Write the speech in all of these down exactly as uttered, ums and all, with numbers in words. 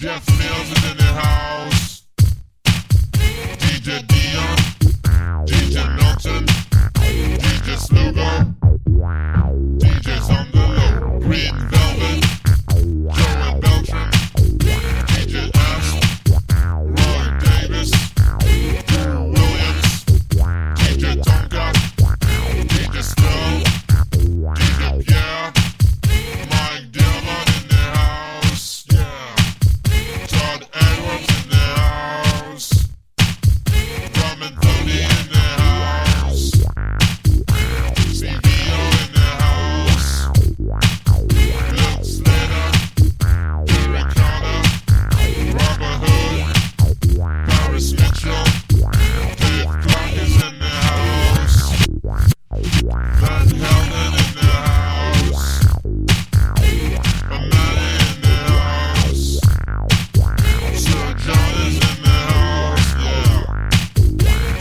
Jeff Mills is in the house. D J Dion, D J Milton, D J Slugo, D Js on the low. Green Velvet, Joey Beltran, D J Asp, Roy Davis, Drew Williams, D J Tonka, D J Snow, D J Pierre, Mike Dillon in the house, yeah. Todd Edwards in the house, Rum and Tony in the house, C B O in the house, Luke Slater, Jerry Connor, Robert Hood, Paris Mitchell, Dave Clark is in the house, Van Helden in the house, Amanda in the house, Sir John is in the house, yeah.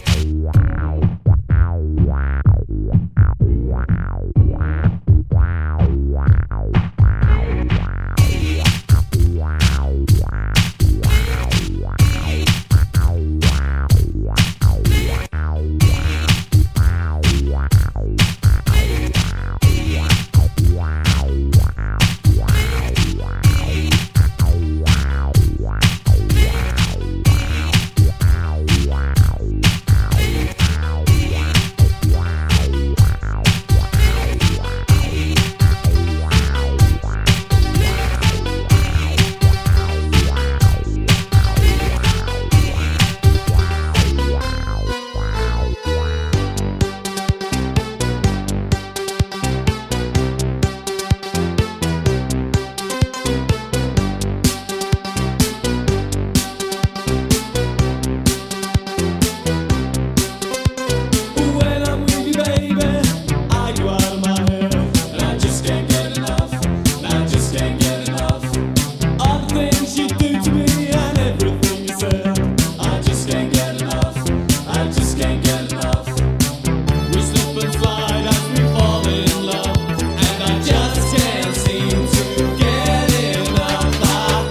When I'm with you, baby, I go out of my head, and I just can't get enough, and I just can't get enough. All the things you do to me and everything you said, I just can't get enough, I just can't get enough. We slip and slide as we fall in love, and I just can't seem to get enough. I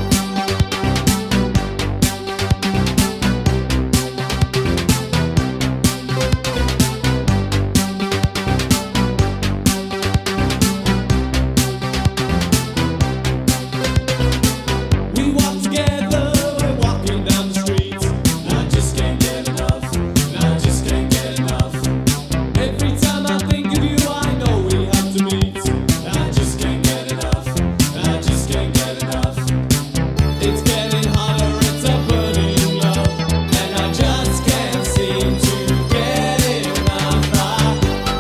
We walk together, we're walking down the street, and I just can't get enough, and I just can't get enough. Every time I think of you, I know we have to meet, and I just can't get enough, and I just can't get enough. It's getting hotter, it's a burning love, and I just can't seem to get enough. I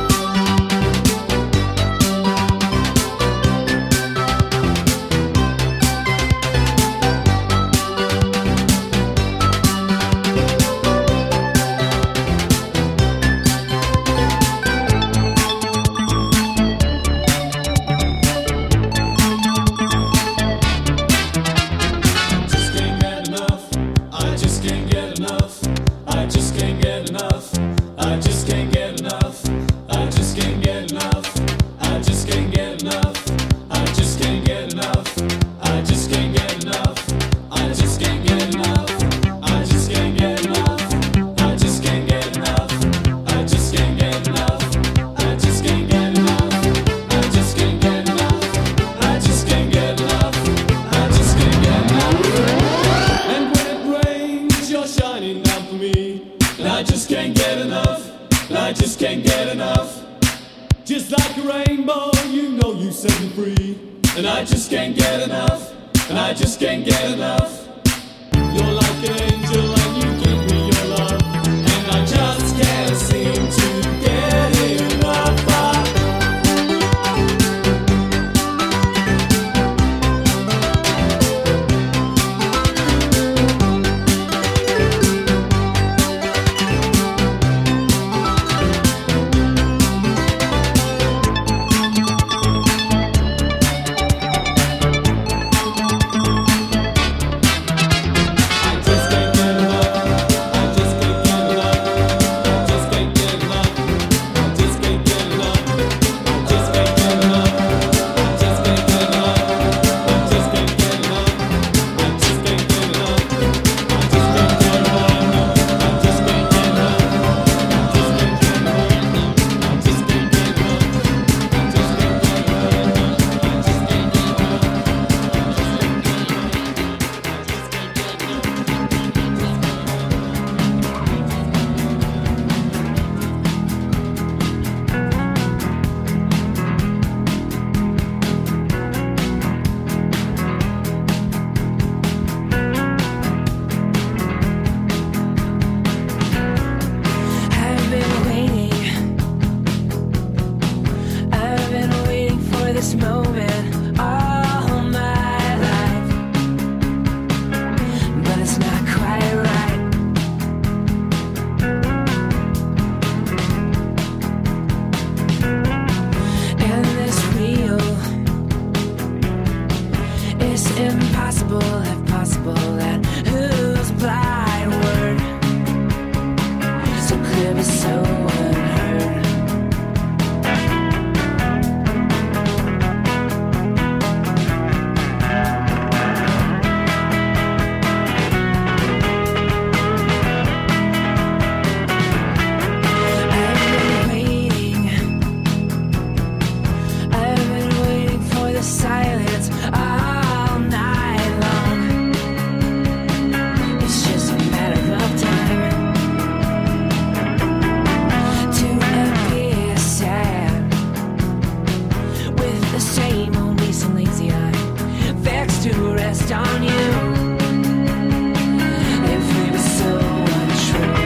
just can't get enough. I just can't get enough. I just can't get enough. I just can't get enough. I just can't get enough. I just can't get enough. I just can't get enough. I just can't get enough. I just can't get enough. I just can't get enough. I just can't get enough. I just can't get enough. I just can't get enough. I just can't get enough. I just can't get enough. I just can't get enough. And when it rains, you're shining down for me, and I just can't get enough. And I just can't get enough. Just like a rainbow, you know you set me free, and I just can't get enough. And I just can't get enough. You're like an angel and you give me your love, and I just can't seem to get enough. I this impossible, if possible, that whose blind word so clear but so unheard. Silence all night long. It's just a matter of time to appear sad with the same old lazy, lazy eye vexed to rest on you. If we were so untrue.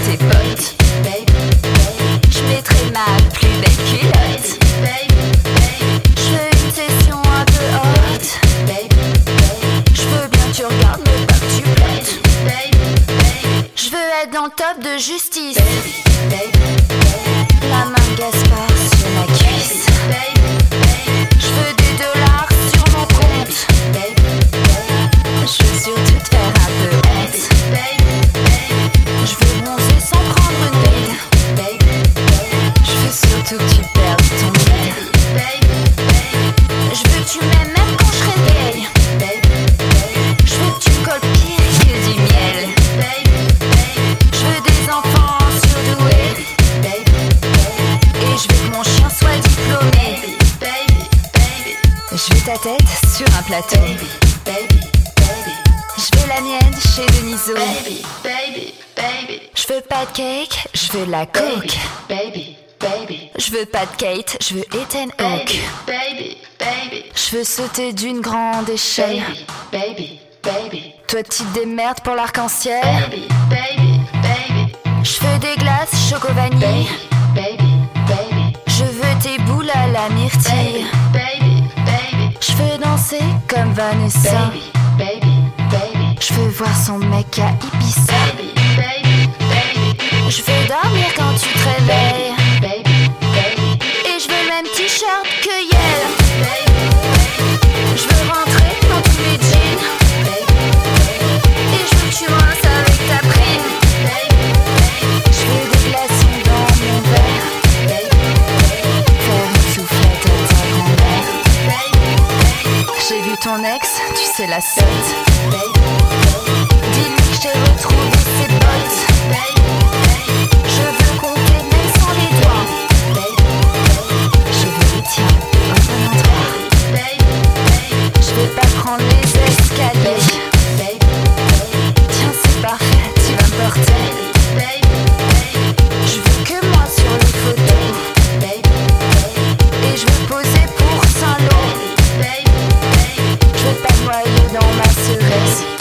tes potes. Je mettrai ma plus belle culotte. Je veux une session un peu haute. Je veux bien que tu regardes mais pas que tu plottes. Je veux être dans le top de justice. La main de Gaspard sur ma cuisse. Je veux des dollars sur mon compte. Je veux surtout te faire un peu honte. Je veux bronzer sans prendre une ride. Je veux surtout que tu perdes ton bide. Je veux que tu m'aimes même quand je réveille. Je veux que tu me colles pire que du miel. Je veux des enfants surdoués. Et je veux que mon chien soit diplômé. Je veux ta tête sur un plateau. Je veux la mienne chez Deniso. Je veux pas de cake, je veux la coke. Je veux pas de Kate, je veux Ethan Hawke. Je veux sauter d'une grande échelle. Toi tu te démerdes pour l'arc-en-ciel. Je veux des glaces choco vanille. Je veux tes boules à la myrtille. Je veux danser comme Vanessa. Je veux voir son mec à Ibiza. Je veux dormir quand tu te réveilles. Et je veux le même t-shirt que Yel. Je veux rentrer dans tous les jeans. Et je veux que tu me rinces avec ta prime. Je veux des glaçons dans mon verre. Faire une soufflette à ta grand-mère. J'ai vu ton ex, tu sais la sotte. Dis-lui que j'ai retrouvé ses bottes. Je veux compter même sans les doigts. Je veux les tiens au bon endroit. Je veux pas prendre les escaliers. Tiens c'est parfait, tu vas me porter. Je veux que moi sur les photos. Et je veux poser pour Saint-Lô. Je veux pas noyer dans ma cerise.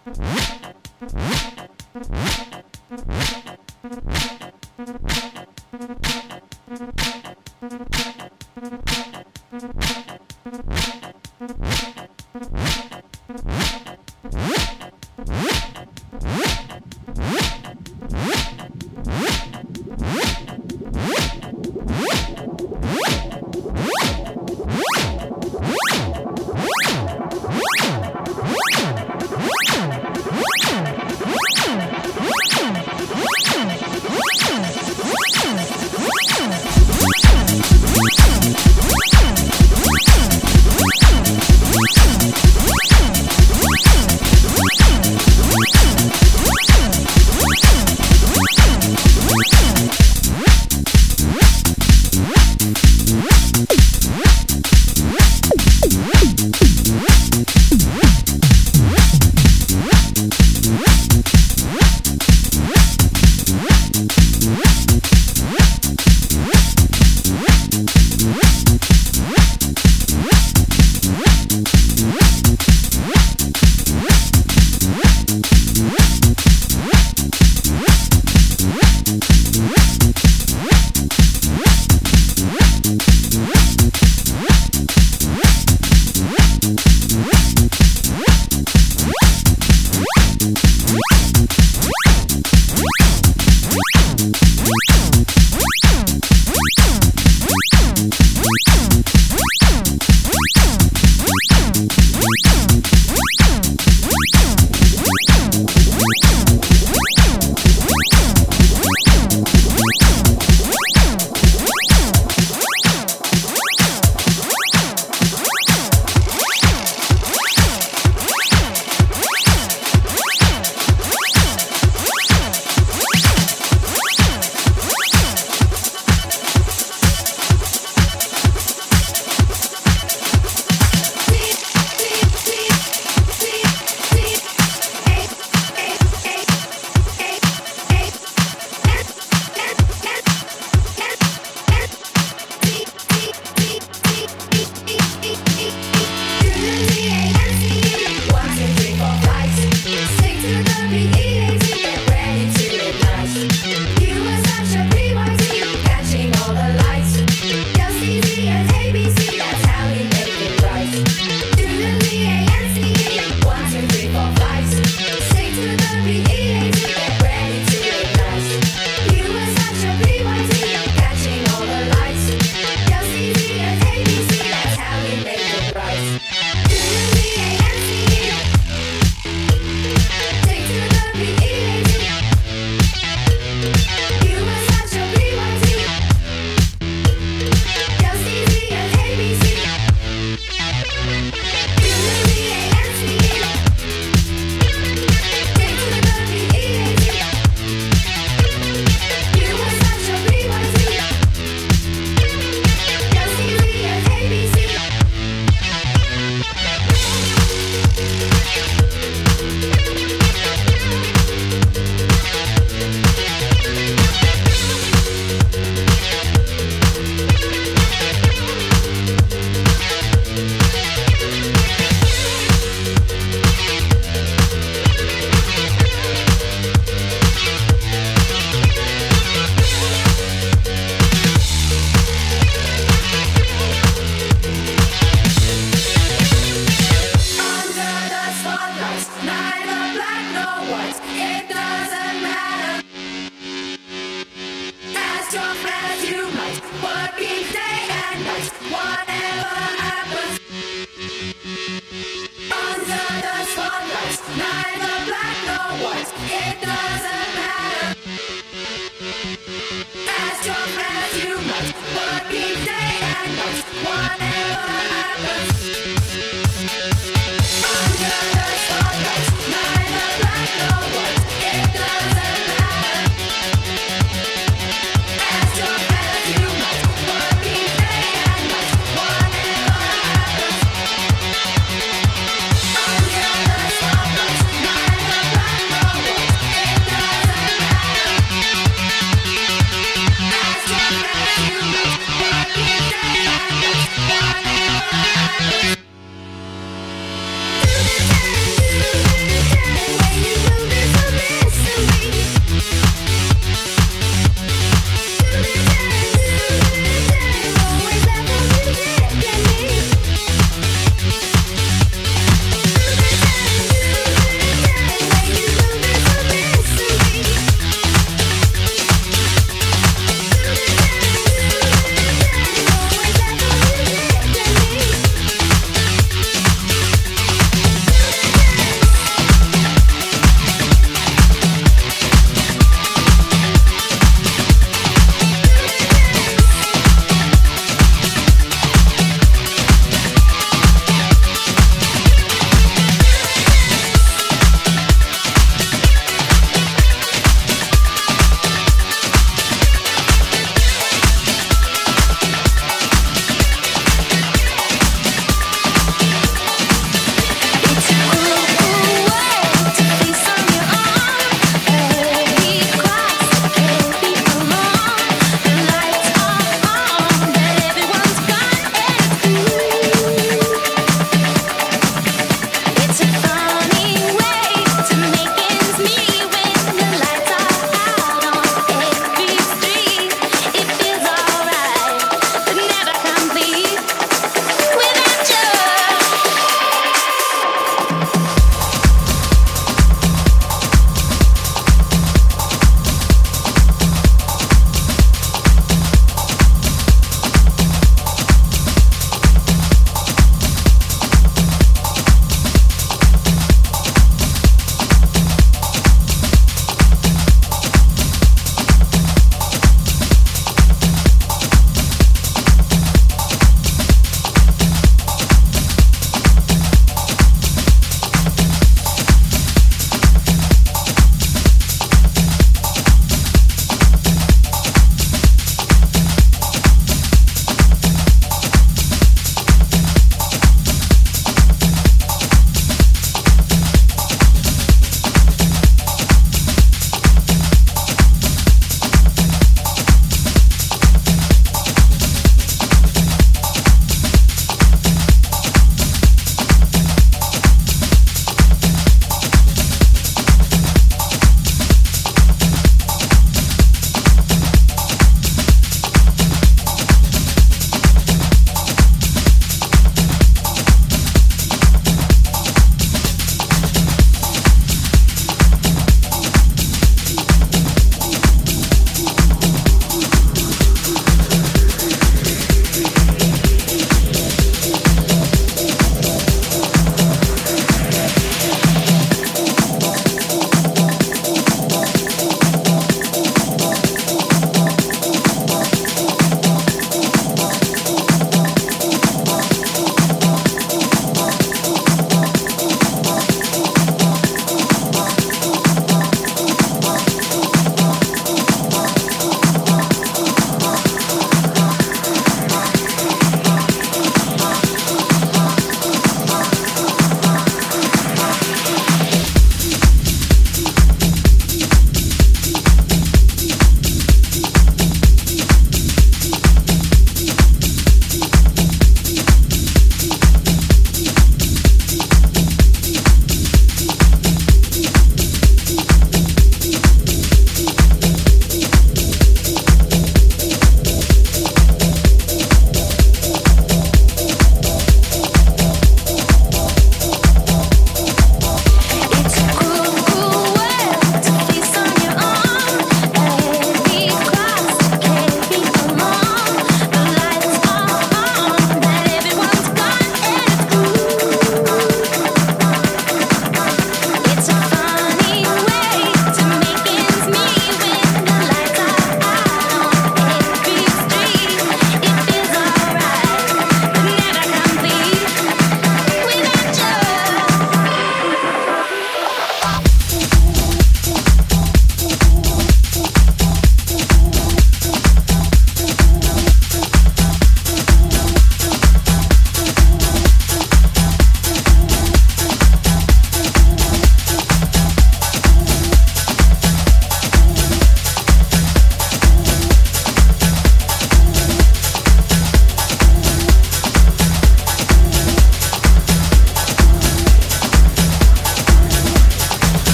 Whatever happens.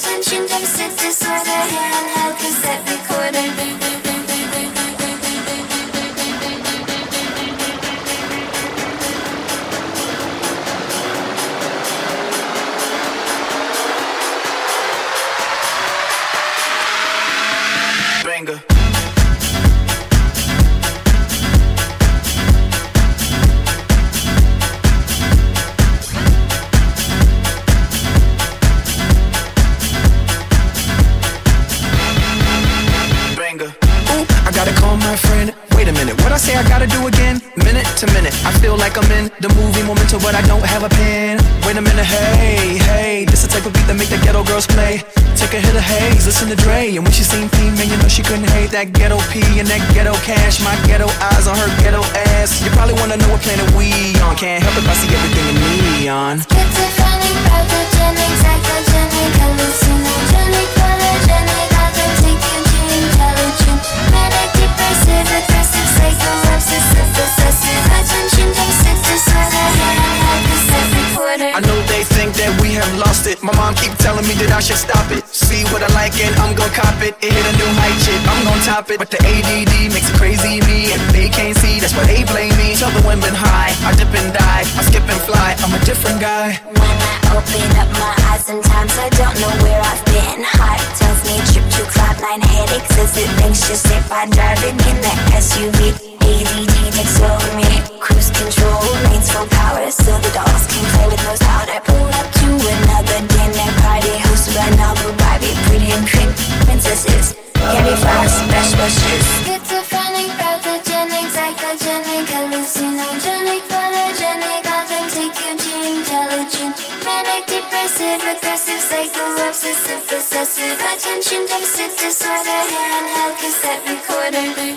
Attention deficit disorder, handheld cassette recorder. I gotta do again, minute to minute. I feel like I'm in the movie Memento, but I don't have a pen. Wait a minute, hey, hey, this the type of beat that make the ghetto girls play. Take a hit of haze, listen to Dre, and when she seen P, man, you know she couldn't hate that ghetto P and that ghetto cash. My ghetto eyes on her ghetto ass. You probably wanna know what planet we on. Can't help if I see everything in neon. Schizophrenic, pathogenic, psychogenic, hallucinogenic, photogenic, authentic, intelligent, manic, depressive, aggressive, psycho, obsessive, possessive, attention deficit disorder, handheld cassette recorder. I know they think that we have lost it. My mom keep telling me that I should stop it. See what I like and I'm gon' cop it. It hit a new height, shit, I'm gon' top it. But the A D D makes it crazy me, and they can't see, that's why they blame me. Tell the women high, I dip and die, I skip and fly, I'm a different guy. When I open up my eyes, sometimes I don't know where I've been. Heart tells me trip to cloud nine, headaches as it anxious if I driving in the S U V. A D D takes over me, cruise control, lanes full power, so the dolls can play with nose powder. Pull up to another dinner party, hosted by Novel Barbie, pretty and pink princesses, candy flowers, special wishes. Schizophrenic, pathogenic, psychogenic, hallucinogenic, photogenic, authentic, intelligent, manic, depressive, aggressive, psycho, obsessive, possessive, attention deficit disorder, handheld cassette recorder.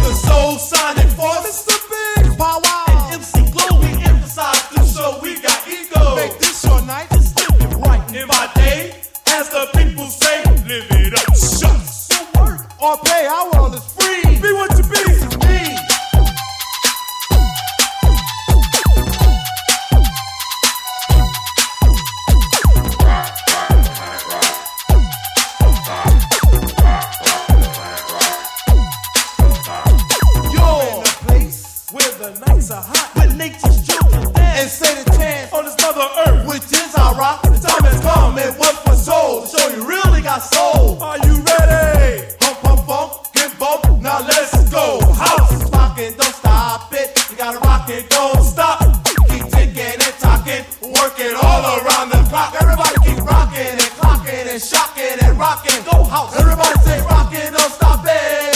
The Soul Sonic Force, Mister Big, Pow Wow, and M C Glow. We emphasize the show. We got ego. Make this your night. Just live it right in my day, as the people say, live it up. Shucks. So work or pay. Our world is free. Be what you be. Me. The nights are hot, when nature's children dance and say the chance on this mother earth, which is our rock. The time has come, and what for soul, to show you really got soul. Are you ready? Hump, hump, bump, get bump, now let's go. House is rocking, don't stop it. You gotta rock it, don't stop. Keep ticking and talking, working all around the clock. Everybody keep rocking and clocking and shocking and rocking. Go house, everybody say rocking, don't stop it.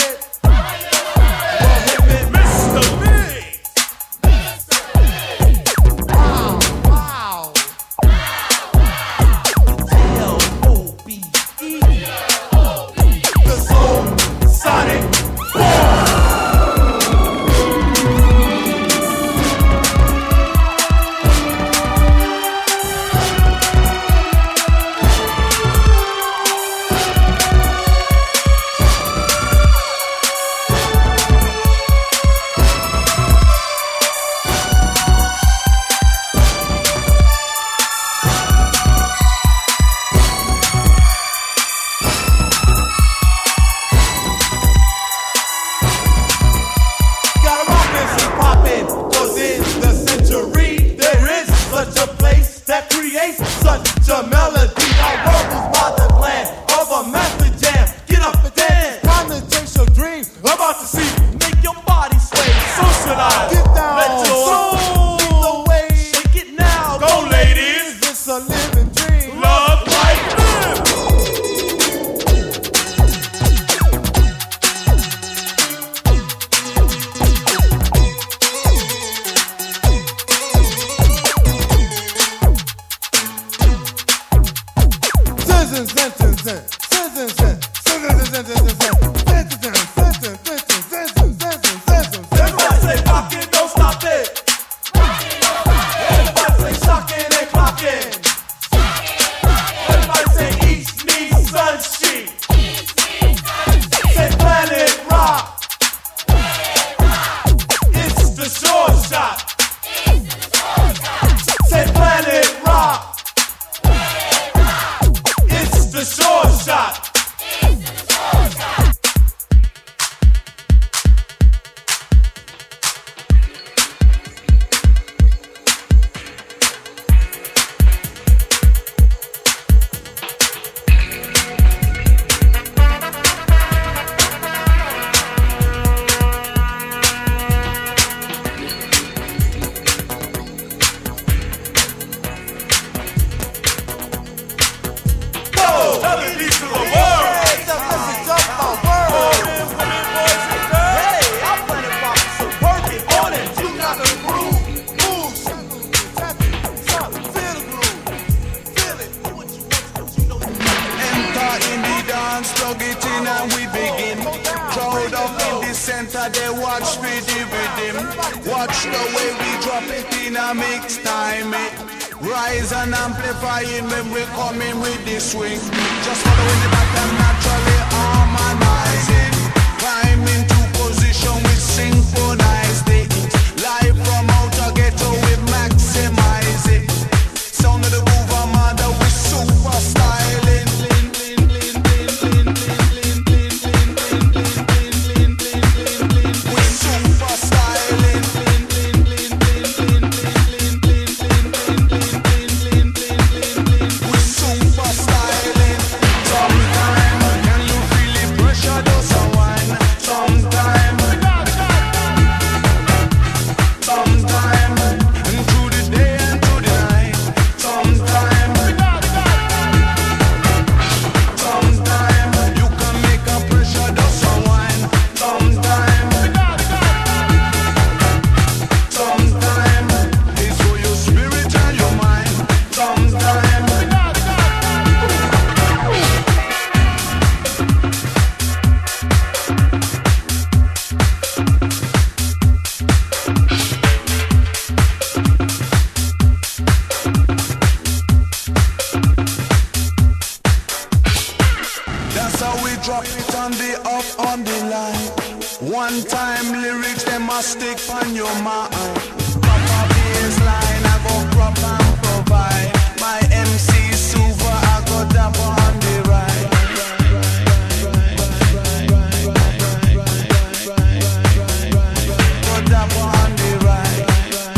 Sometimes One time lyrics, them must stick on your mind. Proper baseline, I go prop and provide. My M C super, I go dapper on the ride. Go dapper on the ride.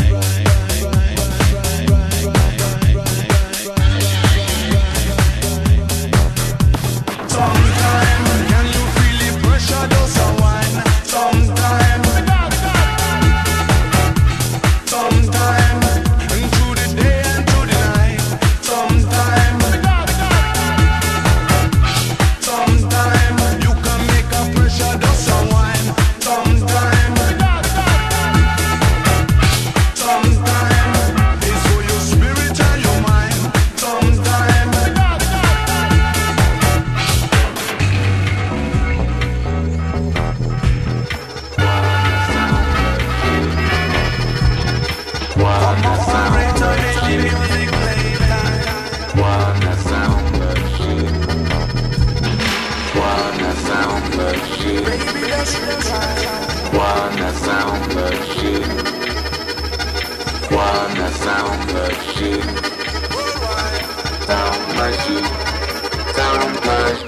Sometime, can you feel the pressure does a wine? Sometime, sometime, and through the day and through the night. Sometime, sometime, you can make a pressure does a wine. Sometime, sometime, it's for your spirit and your mind. Sometime. Wanna sound machine. Wanna sound machine. Wanna sound machine. Wanna sound machine. Sound machine. Sound machine.